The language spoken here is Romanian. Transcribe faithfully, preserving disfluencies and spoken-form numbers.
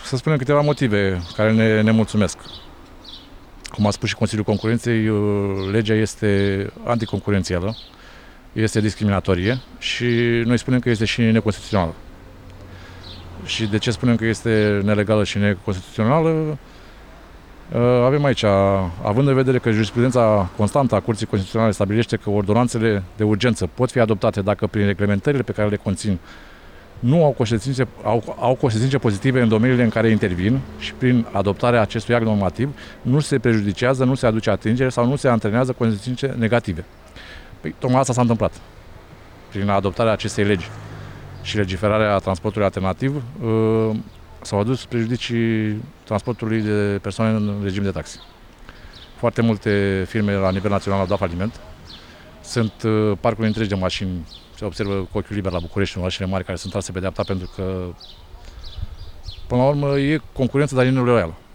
să spunem câteva motive care ne, ne mulțumesc. Cum a spus și Consiliul Concurenței, legea este anticoncurențială, este discriminatorie și noi spunem că este și neconstituțională. Și de ce spunem că este nelegală și neconstituțională? Avem aici, având în vedere că jurisprudența constantă a Curții Constituționale stabilește că ordonanțele de urgență pot fi adoptate dacă prin reglementările pe care le conțin nu au consecințe, au, au consecințe pozitive în domeniile în care intervin și prin adoptarea acestui act normativ nu se prejudicează, nu se aduce atingere sau nu se antrenează consecințe negative. Păi, tocmai asta s-a întâmplat. Prin adoptarea acestei legi și legiferarea transportului alternativ s-au adus prejudicii transportului de persoane în regim de taxi. Foarte multe firme la nivel național au dat faliment. Sunt parcuri întregi de mașini, se observă cu ochiul liber la București, în orașele mari, care sunt trase pe dreapta pentru că, până la urmă, e concurență, dar e neloială.